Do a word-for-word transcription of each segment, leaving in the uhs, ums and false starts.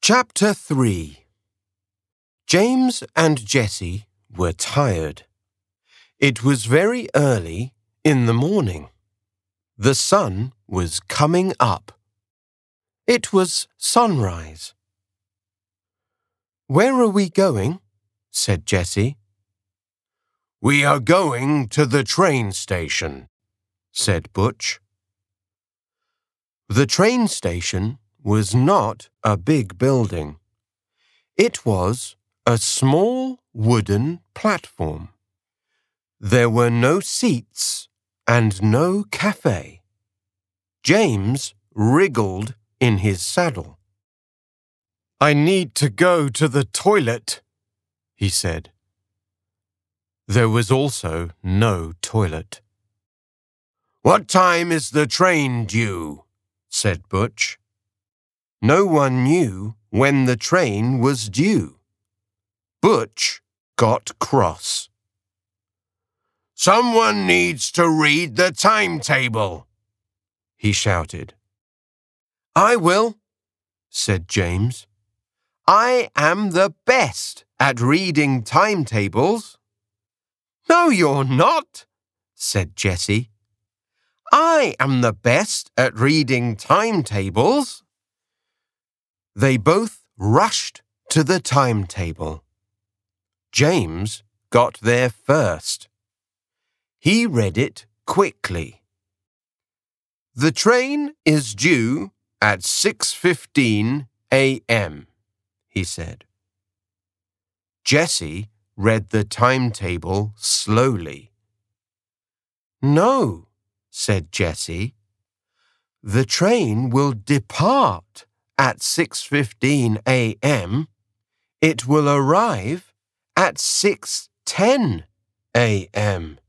Chapter three. James and Jessie were tired. It was very early in the morning. The sun was coming up. It was sunrise. "Where are we going?" said Jessie. "We are going to the train station," said Butch. The train station was not a big building. It was a small wooden platform. There were no seats and no cafe. James wriggled in his saddle. "I need to go to the toilet," he said. There was also no toilet. "What time is the train due?" said Butch. No one knew when the train was due. Butch got cross. "Someone needs to read the timetable," he shouted. "I will," said James. "I am the best at reading timetables." "No, you're not," said Jessie. "I am the best at reading timetables." They both rushed to the timetable. James got there first. He read it quickly. "The train is due at six fifteen a m, he said. Jessie read the timetable slowly. "No," said Jessie. "The train will depart at six fifteen a m. It will arrive at six ten a m"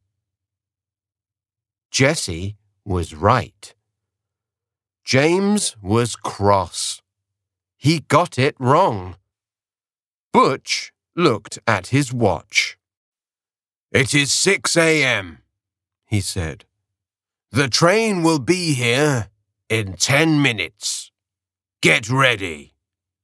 Jessie was right. James was cross. He got it wrong. Butch looked at his watch. "It is six a m, he said. "The train will be here in ten minutes. Get ready."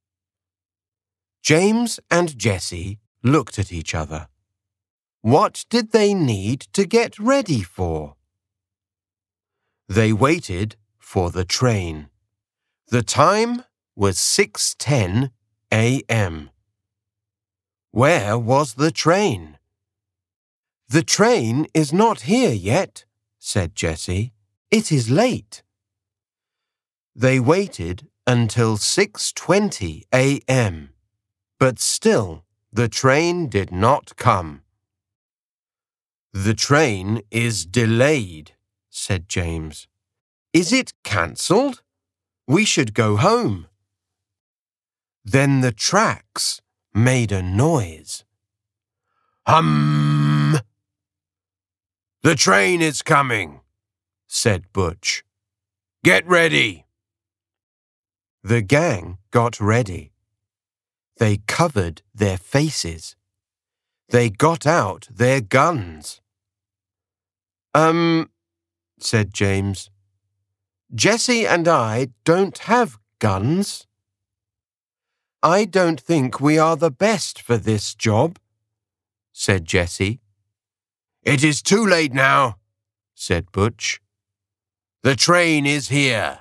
James and Jessie looked at each other. What did they need to get ready for? They waited for the train. The time was six ten a m. Where was the train? "The train is not here yet," said Jessie. "It is late." They waited until six twenty a m, but still the train did not come. "The train is delayed," said James. "Is it cancelled? We should go home." Then the tracks made a noise. "Hum! The train is coming," said Butch. "Get ready." The gang got ready. They covered their faces. They got out their guns. Um, said James. "Jessie and I don't have guns." "I don't think we are the best for this job," said Jessie. "It is too late now," said Butch. "The train is here."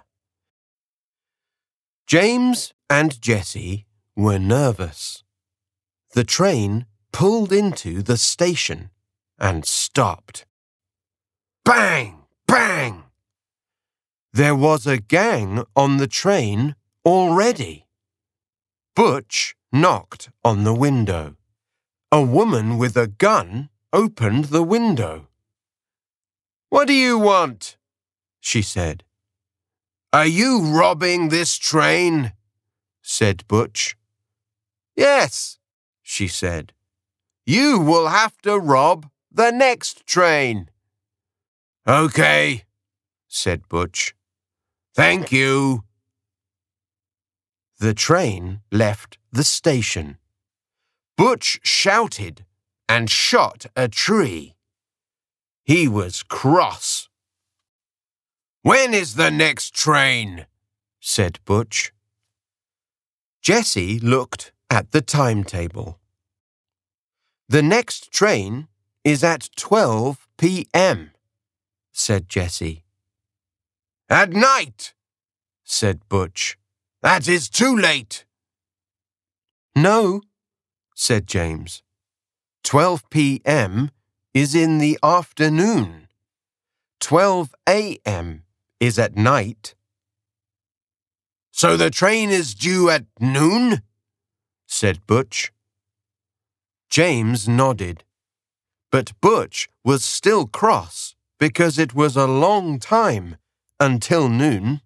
James and Jessie were nervous. The train pulled into the station and stopped. Bang! Bang! There was a gang on the train already. Butch knocked on the window. A woman with a gun opened the window. "What do you want?" she said. "Are you robbing this train?" said Butch. "Yes," she said. "You will have to rob the next train." "Okay," said Butch. "Thank you." The train left the station. Butch shouted and shot a tree. He was cross. "When is the next train?" said Butch. Jessie looked at the timetable. The next train is at twelve p.m., said Jessie. At night, said Butch. That is too late. No, said James. twelve p.m. is in the afternoon. twelve a.m. is at night. So the train is due at noon? Said Butch. James nodded, but Butch was still cross because it was a long time until noon.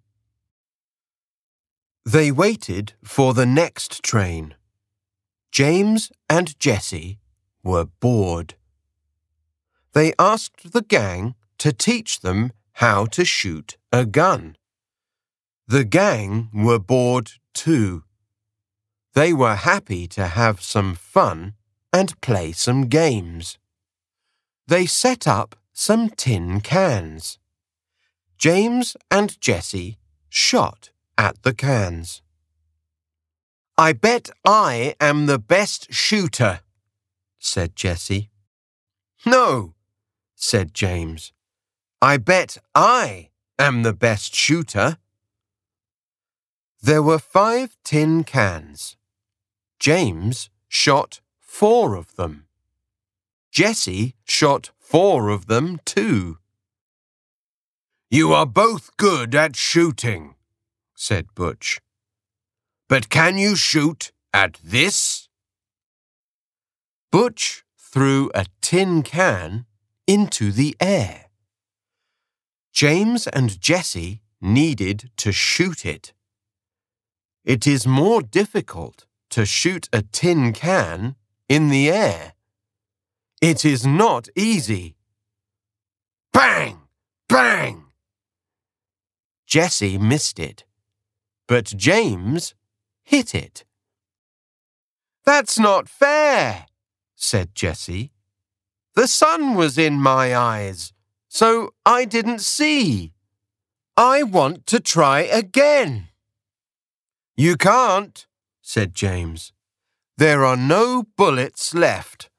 They waited for the next train. James and Jessie were bored. They asked the gang to teach them how to shoot a gun. The gang were bored too. They were happy to have some fun and play some games. They set up some tin cans. James and Jessie shot at the cans. I bet I am the best shooter, said Jessie. No, said James. I bet I am the best shooter. There were five tin cans. James shot four of them. Jessie shot four of them too. You are both good at shooting, said Butch. But can you shoot at this? Butch threw a tin can into the air. James and Jessie needed to shoot it. It is more difficult to shoot a tin can in the air. It is not easy. Bang! Bang! Jessie missed it, but James hit it. That's not fair, said Jessie. The sun was in my eyes, so I didn't see. I want to try again. You can't, said James. There are no bullets left.